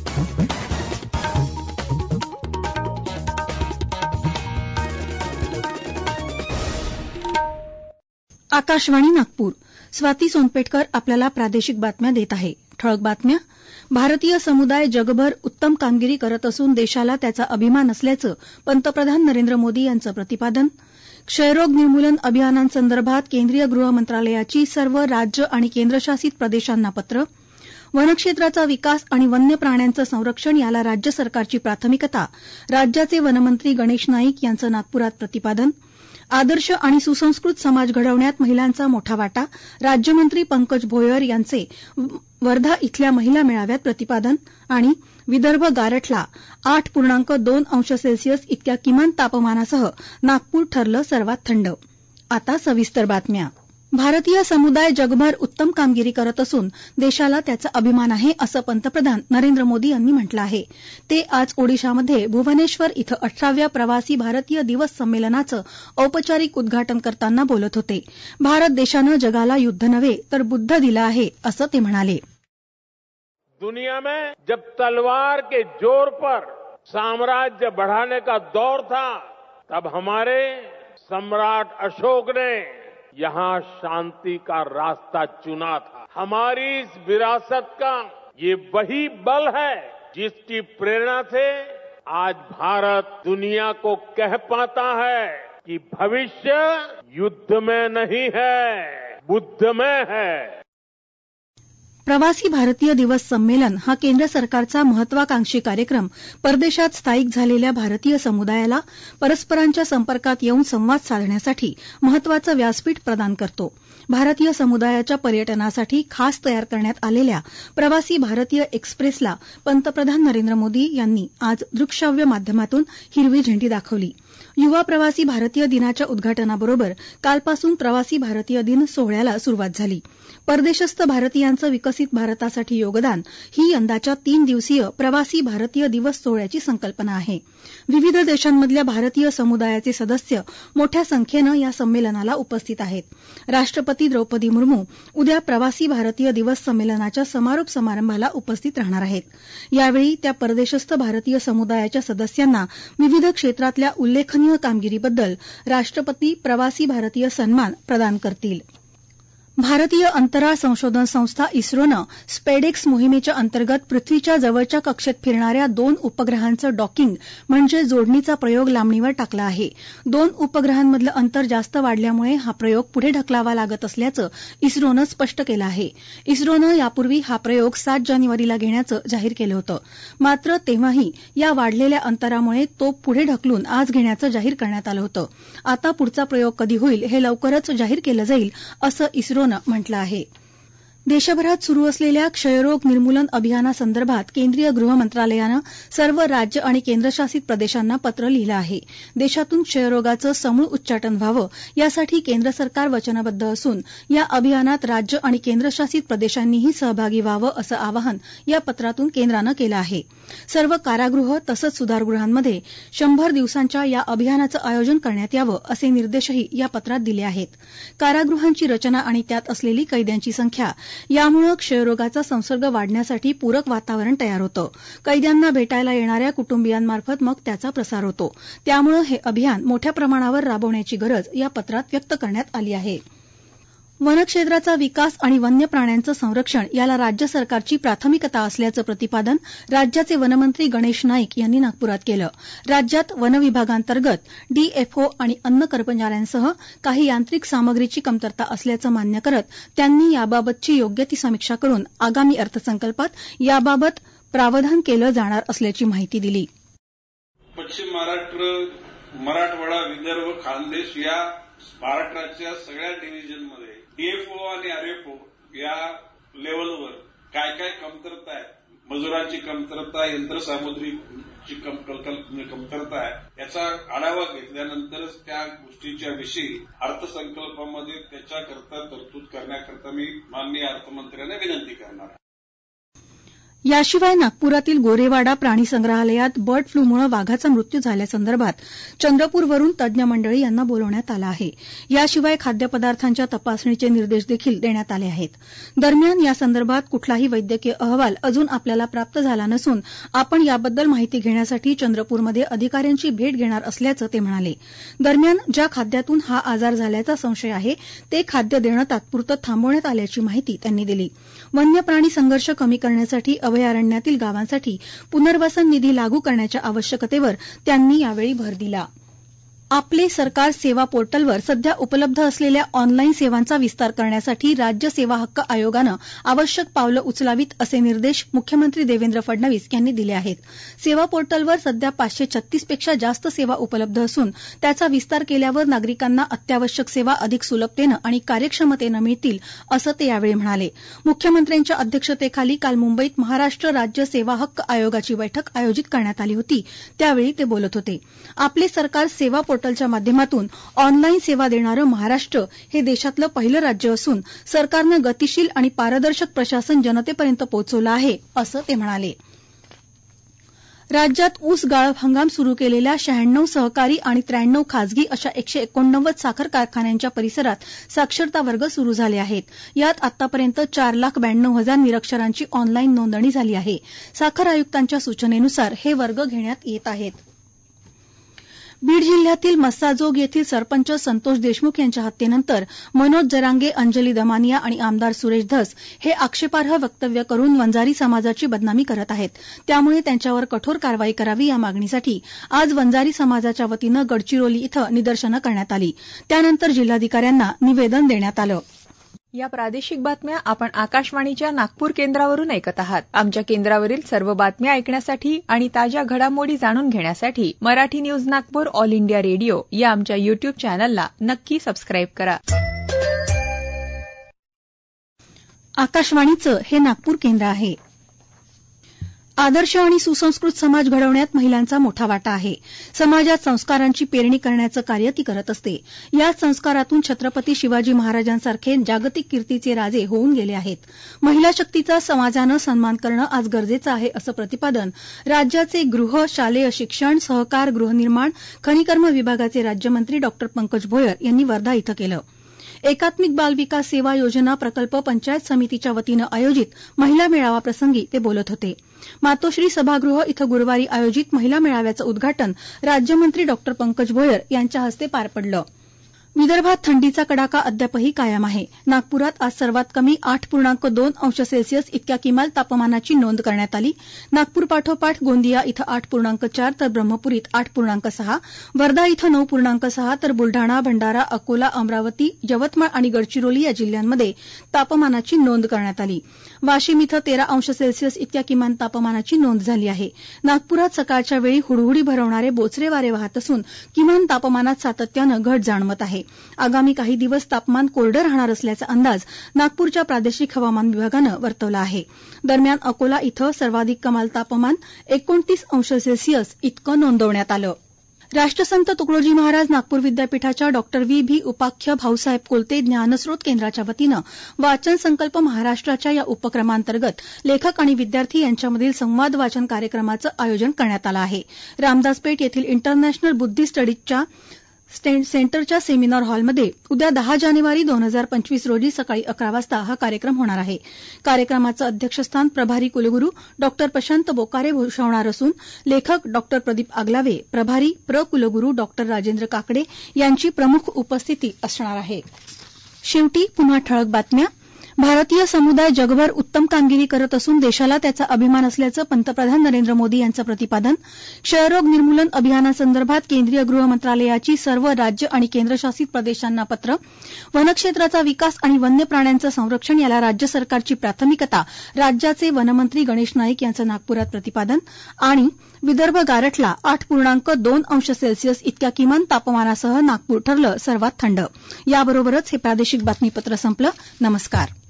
आकाशवाणी नागपूर. स्वाती सोनपेटकर आपल्याला प्रादेशिक बातम्या देत आहे. ठळक बातम्या. भारतीय समुदाय जगभर उत्तम कामगिरी करत असून देशाला त्याचा अभिमान असल्याचं पंतप्रधान नरेंद्र मोदी यांचं प्रतिपादन. क्षयरोग निर्मूलन अभियानांसंदर्भात केंद्रीय गृह मंत्रालयाची सर्व राज्य आणि केंद्रशासित प्रदेशांना पत्र. वनक्षेत्राचा विकास आणि वन्य प्राण्यांचं संरक्षण याला राज्य सरकारची प्राथमिकता. राज्याचे वनमंत्री गणेश नाईक यांचं नागपुरात प्रतिपादन. आदर्श आणि सुसंस्कृत समाज घडवण्यात महिलांचा मोठा वाटा. राज्यमंत्री पंकज भोयर यांचे वर्धा इथल्या महिला मेळाव्यात प्रतिपादन. आणि विदर्भ गारठला. 8.2 अंश सेल्सिअस इतक्या किमान तापमानासह नागपूर ठरलं सर्वात थंड. आता सविस्तर बातम्या. भारतीय समुदाय जगभर उत्तम कामगिरी करत असून देशाला त्याचा अभिमान आहे असं पंतप्रधान नरेंद्र मोदी यांनी म्हटलं आहे. ते आज ओडिशामध्ये भुवनेश्वर इथं 18व्या प्रवासी भारतीय दिवस संमेलनाचं औपचारिक उद्घाटन करताना बोलत होते. भारत देशानं जगाला युद्ध नव्हे तर बुद्ध दिला आहे असं ते म्हणाले. दुनिया में जब तलवार के जोर पर साम्राज्य बढ़ाने का दौर था तब हमारे सम्राट अशोक ने यहां शांति का रास्ता चुना था. हमारी इस विरासत का ये वही बल है जिसकी प्रेरणा से आज भारत दुनिया को कह पाता है कि भविष्य युद्ध में नहीं है, बुद्ध में है. प्रवासी भारतीय दिवस संमेलन हा केंद्र सरकारचा महत्वाकांक्षी कार्यक्रम परदेशात स्थायिक झालेल्या भारतीय समुदायाला परस्परांच्या संपर्कात येऊन संवाद साधण्यासाठी महत्वाचं व्यासपीठ प्रदान करतो. भारतीय समुदायाच्या पर्यटनासाठी खास तयार करण्यात आलेल्या प्रवासी भारतीय एक्सप्रेसला पंतप्रधान नरेंद्र मोदी यांनी आज दृकश्राव्य माध्यमातून हिरवी झेंडी दाखवली. युवा प्रवासी भारतीय दिनाच्या उद्घाटनाबरोबर कालपासून प्रवासी भारतीय दिन सोहळ्याला सुरुवात झाली. परदेशस्थ भारतीयांचं विकसित भारतासाठी योगदान ही यंदाच्या 3 दिवसीय प्रवासी भारतीय दिवस सोहळ्याची संकल्पना आहे. विविध देशांमधल्या भारतीय समुदायाचे सदस्य मोठ्या संख्येनं या संमेलनाला उपस्थित आहेत. राष्ट्रपती द्रौपदी मुर्मू उद्या प्रवासी भारतीय दिवस संमेलनाच्या समारोप समारंभाला उपस्थित राहणार आहेत. यावेळी त्या परदेशस्थ भारतीय समुदायाच्या सदस्यांना विविध क्षेत्रातल्या उल्लेखनीय कामगिरीबद्दल राष्ट्रपती प्रवासी भारतीय सन्मान प्रदान करतील. भारतीय अंतराळ संशोधन संस्था इस्रोनं स्पेडेक्स मोहिमेच्या अंतर्गत पृथ्वीच्या जवळच्या कक्षेत फिरणाऱ्या 2 उपग्रहांचं डॉकिंग म्हणजे जोडणीचा प्रयोग लांबणीवर टाकला आहे. 2 उपग्रहांमधलं अंतर जास्त वाढल्यामुळे हा प्रयोग पुढे ढकलावा लागत असल्याचं इस्रोनं स्पष्ट केलं आहे. इस्रोनं यापूर्वी हा प्रयोग 7 जानेवारीला घेण्याचं जाहीर केलं होतं. मात्र तेव्हाही या वाढलेल्या अंतरामुळे तो पुढे ढकलून आज घेण्याचं जाहीर करण्यात आलं होतं. आता पुढचा प्रयोग कधी होईल हे लवकरच जाहीर केलं जाईल असं इस्रोनं म्हटलं आहे. देशभरात सुरू असलेल्या क्षयरोग निर्मूलन अभियानासंदर्भात केंद्रीय गृह मंत्रालयानं सर्व राज्य आणि केंद्रशासित प्रदेशांना पत्र लिहिलं आहे. देशातून क्षयरोगाचं समूळ उच्चाटन व्हावं यासाठी केंद्र सरकार वचनबद्ध असून या अभियानात राज्य आणि केंद्रशासित प्रदेशांनीही सहभागी व्हावं असं आवाहन या पत्रातून केंद्रानं केलं आहे. सर्व कारागृह तसंच सुधारगृहांमध्ये 100 दिवसांच्या या अभियानाचं आयोजन करण्यात यावं असे निर्देशही या पत्रात दिले आहेत. कारागृहांची रचना आणि त्यात असलेली कैद्यांची संख्या यामुळे क्षयरोगाचा संसर्ग वाढण्यासाठी पूरक वातावरण तयार होतं. कैद्यांना भेटायला येणाऱ्या कुटुंबियांमार्फत मग त्याचा प्रसार होतो. त्यामुळे हे अभियान मोठ्या प्रमाणावर राबवण्याची गरज या पत्रात व्यक्त करण्यात आली आहे. वनक्षेत्राचा विकास आणि वन्य प्राण्यांचं संरक्षण याला राज्य सरकारची प्राथमिकता असल्याचं प्रतिपादन राज्याचे वनमंत्री गणेश नाईक यांनी नागपुरात केलं. राज्यात वनविभागांतर्गत डीएफओ आणि अन्न कर्मचाऱ्यांसह काही यांत्रिक सामग्रीची कमतरता असल्याचं मान्य करत त्यांनी याबाबतची योग्य ती समीक्षा करून आगामी अर्थसंकल्पात याबाबत प्रावधान केलं जाणार असल्याची माहिती दिली. पश्चिम महाराष्ट्र, मराठवाडा, विदर्भ, खानदेश या महाराष्ट्राच्या सगळ्या डिव्हिजनमध्ये डीएफओ आणि आरएफओ या लेवलवर काय काय कमतरता आहे, मजुरांची कमतरता, यंत्रसामुग्रीची कमतरता आहे, याचा आढावा घेतल्यानंतरच त्या गोष्टीच्या विषयी अर्थसंकल्पामध्ये त्याच्याकरता तरतूद करण्याकरता मी माननीय अर्थमंत्र्यांना विनंती करणार आहे. याशिवाय नागपुरातील गोरेवाडा प्राणी संग्रहालयात बर्ड फ्लूमुळे वाघाचा मृत्यू झाल्यासंदर्भात चंद्रपूरवरून तज्ञ मंडळी यांना बोलवण्यात आलं आहे. याशिवाय खाद्यपदार्थांच्या तपासणीचे निर्देश देखील देण्यात आले आहेत. दरम्यान यासंदर्भात कुठलाही वैद्यकीय अहवाल अजून आपल्याला प्राप्त झाला नसून आपण याबद्दल माहिती घेण्यासाठी चंद्रपूरमध्ये अधिकाऱ्यांची भेट घेणार असल्याचं ते म्हणाले. दरम्यान ज्या खाद्यातून हा आजार झाल्याचा संशय आहे ते खाद्य देणं तात्पुरतं थांबवण्यात आल्याची माहिती त्यांनी दिली. वन्य प्राणी संघर्ष कमी करण्यासाठी अभयारण्यातील गावांसाठी पुनर्वसन निधी लागू करण्याच्या आवश्यकतेवर त्यांनी यावेळी भर दिला. आपले सरकार सेवा पोर्टलवर सध्या उपलब्ध असलेल्या ऑनलाईन सेवांचा विस्तार करण्यासाठी राज्य सेवा हक्क आयोगानं आवश्यक पावलं उचलावीत असे निर्देश मुख्यमंत्री देवेंद्र फडणवीस यांनी दिले आहेत. सेवा पोर्टलवर सध्या 536 पेक्षा जास्त सेवा उपलब्ध असून त्याचा विस्तार केल्यावर नागरिकांना अत्यावश्यक सेवा अधिक सुलभतेनं आणि कार्यक्षमतेनं मिळतील असं ते यावेळी म्हणाले. मुख्यमंत्र्यांच्या अध्यक्षतेखाली काल मुंबईत महाराष्ट्र राज्य सेवा हक्क आयोगाची बैठक आयोजित करण्यात आली होती. त्यावेळी ते बोलत होते. आपले सरकार सेवा पोर्टलच्या माध्यमातून ऑनलाईन सेवा देणारं महाराष्ट्र हे देशातलं पहिलं राज्य असून सरकारनं गतिशील आणि पारदर्शक प्रशासन जनतेपर्यंत पोहोचवलं आहे असं ते म्हणाले. राज्यात ऊस गाळप हंगाम सुरू केलेल्या 96 सहकारी आणि 93 खासगी अशा 189 साखर कारखान्यांच्या परिसरात साक्षरता वर्ग सुरू झाले आहेत. यात आतापर्यंत 4,92,000 निरक्षरांची ऑनलाईन नोंदणी झाली आहे. साखर आयुक्तांच्या सूचनेनुसार हे वर्ग घेण्यात येत आहेत. बीड जिल्ह्यातील मस्साजोग येथील सरपंच संतोष देशमुख यांच्या हत्येनंतर मनोज जरांगे, अंजली दमानिया आणि आमदार सुरेश धस हे आक्षेपार्ह वक्तव्य करून वंजारी समाजाची बदनामी करत आहेत. त्यामुळे त्यांच्यावर कठोर कारवाई करावी या मागणीसाठी आज वंजारी समाजाच्या वतीनं गडचिरोली इथं निदर्शनं करण्यात आली. त्यानंतर जिल्हाधिकाऱ्यांना निवेदन देण्यात आलं. या प्रादेशिक बातम्या आपण आकाशवाणीच्या नागपूर केंद्रावरून ऐकत आहात. आमच्या केंद्रावरील सर्व बातम्या ऐकण्यासाठी आणि ताज्या घडामोडी जाणून घेण्यासाठी Marathi news Nagpur all India radio या आमच्या युट्यूब चॅनलला नक्की सबस्क्राईब करा. आकाशवाणीचं हे नागपूर केंद्र आहे. आदर्श आणि सुसंस्कृत समाज घडवण्यात महिलांचा मोठा वाटा आहे. समाजात संस्कारांची पेरणी करण्याचं कार्य ती करत असते. याच संस्कारातून छत्रपती शिवाजी महाराजांसारखे जागतिक कीर्तीचे राजे होऊन गेले आहेत. महिला शक्तीचा समाजानं सन्मान करणं आज गरजेचं आहे असं प्रतिपादन राज्याचे गृह, शालेय शिक्षण, सहकार, गृहनिर्माण, खनिकर्म विभागाचे राज्यमंत्री डॉ पंकज भोयर यांनी वर्धा इथं केलं. एकात्मिक बाल विकास सेवा योजना प्रकल्प पंचायत समितीच्या वतीनं आयोजित महिला मेळावाप्रसंगी ते बोलत होते. मातोश्री सभागृह इथं गुरुवारी आयोजित महिला मेळाव्याचं उद्घाटन राज्यमंत्री डॉ पंकज भोयर यांच्या हस्ते पार पडलं. विदर्भात थंडीचा कडाका अद्यापही कायम आहे. नागपुरात आज सर्वात कमी 8.2 अंश सेल्सिअस इतक्या किमान तापमानाची नोंद करण्यात आली. नागपूर पाठोपाठ गोंदिया इथं 8.4 तर ब्रह्मपुरीत 8.6, वर्धा इथं 9.6 तर बुलढाणा, भंडारा, अकोला, अमरावती, यवतमाळ आणि गडचिरोली या जिल्ह्यांमध्ये तापमानाची नोंद करण्यात आली. वाशिम इथं 13 अंश सेल्सिअस इतक्या किमान तापमानाची नोंद झाली आहे. नागपुरात सकाळच्या वेळी हुडहुडी भरवणारे बोचरे वारे वाहत असून किमान तापमानात सातत्यानं घट जाणवत आहे. आगामी काही दिवस तापमान कोरडं राहणार असल्याचा अंदाज नागपूरच्या प्रादेशिक हवामान विभागानं वर्तवला आहे. दरम्यान अकोला इथं सर्वाधिक कमाल तापमान 29 अंश सेल्सिअस इतकं नोंदवण्यात आलं. राष्ट्रसंत तुकडोजी महाराज नागपूर विद्यापीठाच्या डॉ व्ही उपाख्य भाऊसाहेब कोलते ज्ञानस्रोत केंद्राच्या वतीनं वाचन संकल्प महाराष्ट्राच्या या उपक्रमांतर्गत लेखक आणि विद्यार्थी यांच्यामधील संवाद वाचन कार्यक्रमाचं आयोजन करण्यात आलं आहे. रामदासपेठ येथील इंटरनॅशनल बुद्धिस्ट स्टडीजच्या सेंटरच्या सेमिनार हॉलमध्ये उद्या 10 जानेवारी 2025 रोजी सकाळी 11 वाजता हा कार्यक्रम होणार आहे. कार्यक्रमाचं अध्यक्षस्थान प्रभारी कुलगुरू डॉ प्रशांत बोकारे भूषवणार असून लेखक डॉ प्रदीप आगलावे, प्रभारी प्र कुलगुरू डॉ राजेंद्र काकडे यांची प्रमुख उपस्थिती असणार आहे. शेवटी पुन्हा ठळक बातम्या. भारतीय समुदाय जगभर उत्तम कामगिरी करत असून देशाला त्याचा अभिमान असल्याचं पंतप्रधान नरेंद्र मोदी यांचं प्रतिपादन. क्षयरोग निर्मूलन अभियानासंदर्भात केंद्रीय गृह मंत्रालयाची सर्व राज्य आणि केंद्रशासित प्रदेशांना पत्र. वनक्षेत्राचा विकास आणि वन्य प्राण्यांचं संरक्षण याला राज्य सरकारची प्राथमिकता, राज्याचे वनमंत्री गणेश नाईक यांचं नागपुरात प्रतिपादन. आणि विदर्भ गारठला 8.2 अंश सेल्सिअस इतक्या किमान तापमानासह नागपूर ठरलं सर्वात थंड. याबरोबरच हे प्रादेशिक बातमीपत्र संपलं. नमस्कार.